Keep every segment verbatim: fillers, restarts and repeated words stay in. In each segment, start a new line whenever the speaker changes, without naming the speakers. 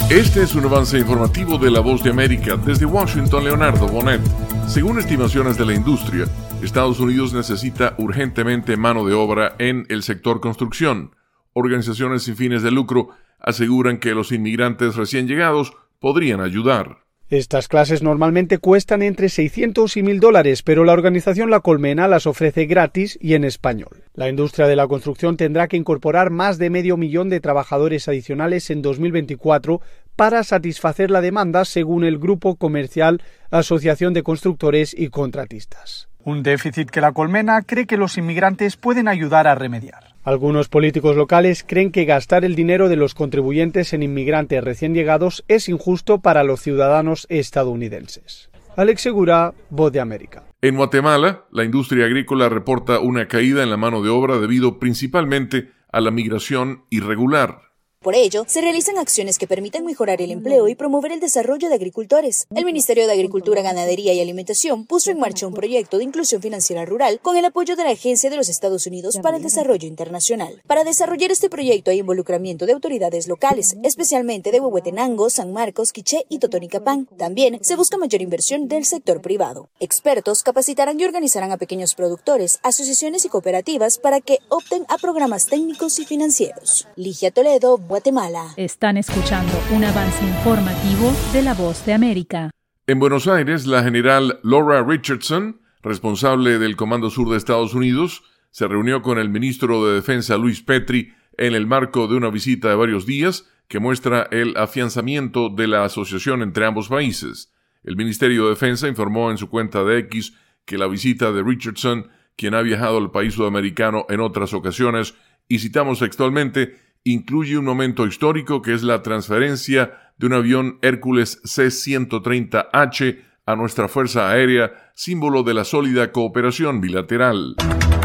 Este es un avance informativo de La Voz de América. Desde Washington, Leonardo Bonet. Según estimaciones de la industria, Estados Unidos necesita urgentemente mano de obra en el sector construcción. Organizaciones sin fines de lucro aseguran que los inmigrantes recién llegados podrían ayudar.
Estas clases normalmente cuestan entre seiscientos y mil dólares, pero la organización La Colmena las ofrece gratis y en español. La industria de la construcción tendrá que incorporar más de medio millón de trabajadores adicionales en dos mil veinticuatro para satisfacer la demanda, según el grupo comercial Asociación de Constructores y Contratistas. Un déficit que La Colmena cree que los inmigrantes pueden ayudar a remediar. Algunos políticos locales creen que gastar el dinero de los contribuyentes en inmigrantes recién llegados es injusto para los ciudadanos estadounidenses. Alex Segura, Voz de América.
En Guatemala, la industria agrícola reporta una caída en la mano de obra debido principalmente a la migración irregular.
Por ello, se realizan acciones que permiten mejorar el empleo y promover el desarrollo de agricultores. El Ministerio de Agricultura, Ganadería y Alimentación puso en marcha un proyecto de inclusión financiera rural con el apoyo de la Agencia de los Estados Unidos para el Desarrollo Internacional. Para desarrollar este proyecto hay involucramiento de autoridades locales, especialmente de Huehuetenango, San Marcos, Quiché y Totonicapán. También se busca mayor inversión del sector privado. Expertos capacitarán y organizarán a pequeños productores, asociaciones y cooperativas para que opten a programas técnicos y financieros. Ligia Toledo, Guatemala.
Están escuchando un avance informativo de La Voz de América.
En Buenos Aires, la general Laura Richardson, responsable del Comando Sur de Estados Unidos, se reunió con el ministro de Defensa Luis Petri en el marco de una visita de varios días que muestra el afianzamiento de la asociación entre ambos países. El Ministerio de Defensa informó en su cuenta de X que la visita de Richardson, quien ha viajado al país sudamericano en otras ocasiones, y citamos textualmente, incluye un momento histórico que es la transferencia de un avión Hércules C ciento treinta H a nuestra Fuerza Aérea, símbolo de la sólida cooperación bilateral.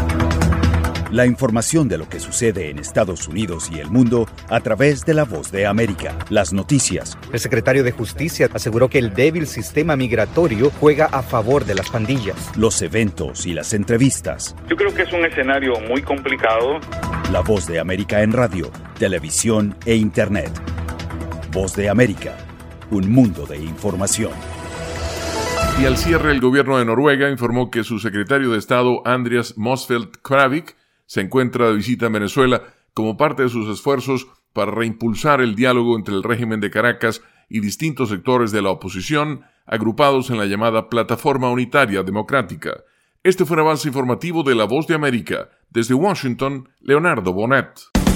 La información de lo que sucede en Estados Unidos y el mundo a través de La Voz de América. Las noticias.
El secretario de Justicia aseguró que el débil sistema migratorio juega a favor de las pandillas.
Los eventos y las entrevistas.
Yo creo que es un escenario muy complicado.
La Voz de América en radio, televisión e internet. Voz de América, un mundo de información.
Y al cierre, el gobierno de Noruega informó que su secretario de Estado, Andreas Mossfeldt Kravik, se encuentra de visita en Venezuela como parte de sus esfuerzos para reimpulsar el diálogo entre el régimen de Caracas y distintos sectores de la oposición agrupados en la llamada Plataforma Unitaria Democrática. Este fue un avance informativo de La Voz de América. Desde Washington, Leonardo Bonet.